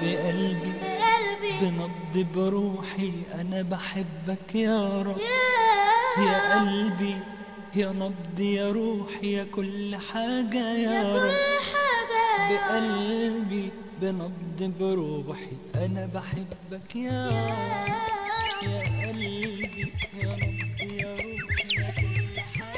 بقلبي بنبض بروحي أنا بحبك يا رب يا قلبي يا نبض يا روحي يا كل حاجة يا رب بقلبي بنبض بروحي أنا بحبك يا رب يا قلبي يا نبض يا روحي يا كل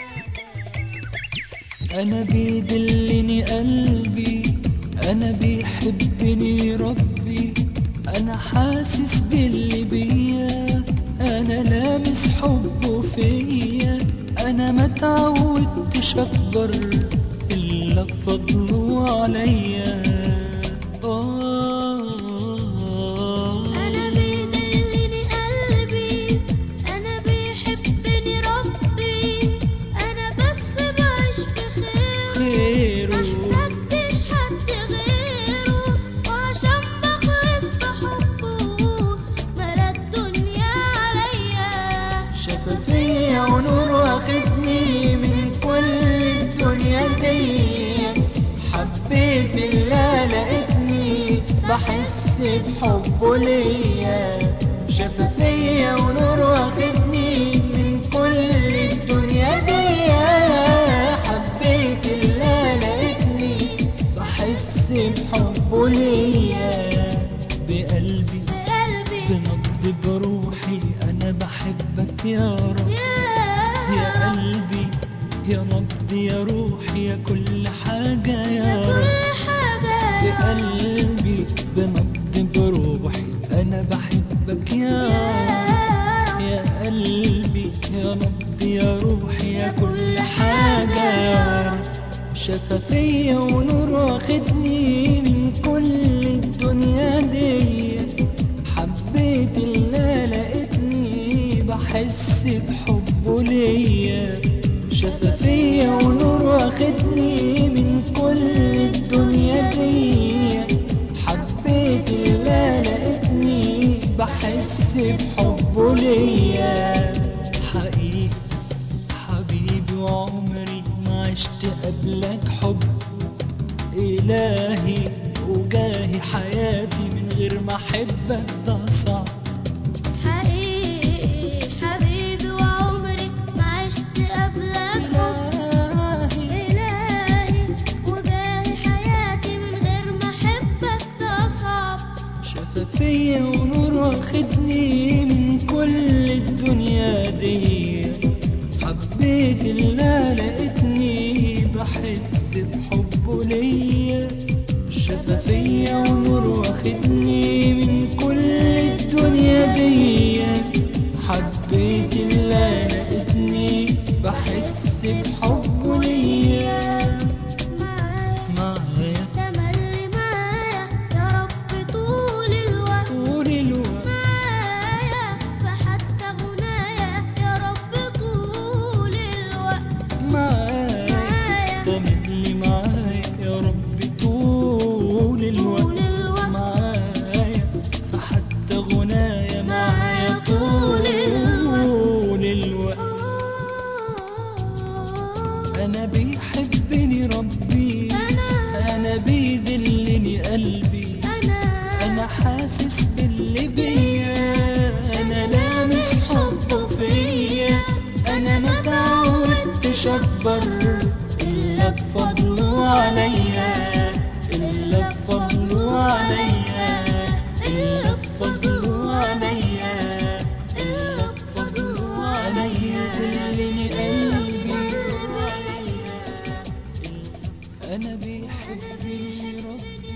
حاجة. أنا بيدلني قلبي أنا بيحبني ربي أنا حاسس باللي بيا أنا لامس حبه فيا أنا ما تعودتش أكبر إلا بفضله عليا. أنا بيدلني قلبي أنا بيحبني ربي أنا بس بعيش في خيره محتاجتش حد غيره وعشان بخلص بحبه ملا الدنيا عليا. شفافية ونور واخدني من كل الدنيا دي حبيت اللي لقيتني بحس بحبه ليا. شفافية ونور واخدني من كل الدنيا دي حبيت اللي لقيتني بحس بحبه ليا. بقلبي بنبض بروحي أنا بحبك يا رب يا قلبي يا نبض يا روحي يا كل حاجة يا رب بقلبي بنبض بروحي أنا بحبك يا رب يا قلبي يا نبض يا روحي يا كل حاجة يا رب. شفافية ونور واخدني من كل الدنيا دي حبيت اللي لقيتني بحس بحبه ليا. شفافية ونور واخدني من كل الدنيا دي حبيت اللي لقيتني بحس بحبه ليا. حقيقي حبيبي وعمري ما عشت قبلك حب إلهي وجاهي حياتي من غير ما أحبك ده صعب. حقيقي حبيبي وعمري ما عشت قبلك حب إلهي وجاهي حياتي من غير ما أحبك ده صعب. شفافية ونور واخدني من كل الدنيا دي حبيت اللي لقيتني بحس بحبه ليا. شفافية ونور واخدني من كل الدنيا دي حبيت اللي لقيتني بحس بحبه ليا. معايا تملي معايا يا رب طول الوقت معايا فحتى غنايا يا رب طول الوقت معايا تملي معايا يا رب طول الوقت معايا فحتى غنايا معايا طول الوقت. أنا بيحبني ربي أنا بيدلني قلبي أنا حاسس باللي بيا أنا لامس حبه فيا أنا ما تعودتش أكبر إلا بفضله عليا إلا بفضله عليا إلا بفضله عليا إلا بفضله عليا. دلني قلبي أنا بيحبني ربي